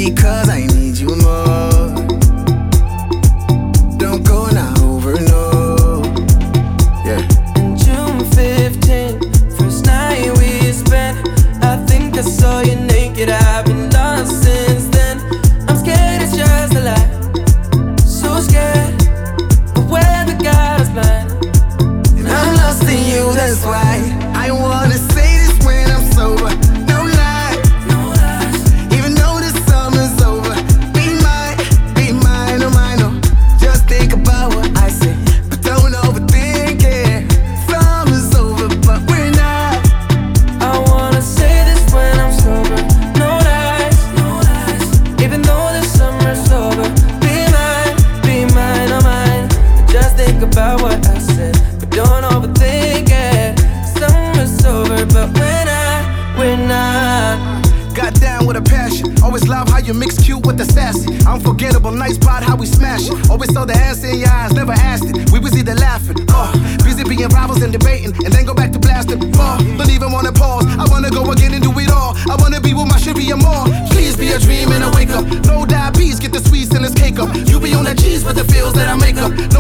because I need you more. Don't go now over, no. Yeah. And June 15th, first night we spent, I think I saw you naked. I've been lost since then. I'm scared it's just a lie, so scared of where the God is blind. And I'm lost in you, that's why I wanna say this when I'm sober. No lie, No lies. even though the summer's over. Be mine, oh mine, oh. Just think about what I say, but don't overthink it. Summer's over, but we're not. I wanna say this when I'm sober. No lies, no lies. Even though the summer's over. Be mine, oh mine. Just think about what I said, but don't overthink it. Summer's over, but we're not. Got down with a passion. Always love how you mix cute with the sassy. Unforgettable, nice spot how we smash it. Always saw the answer in your eyes, never asked it. We was either laughing, busy being rivals and debating, and then go back to blasting. Don't even wanna pause. I wanna go again and do it all. I wanna be with my shivy and more. Please be a dream and a wake up. No diabetes, get the sweets and this cake up. You be on that cheese with the feels that I make up.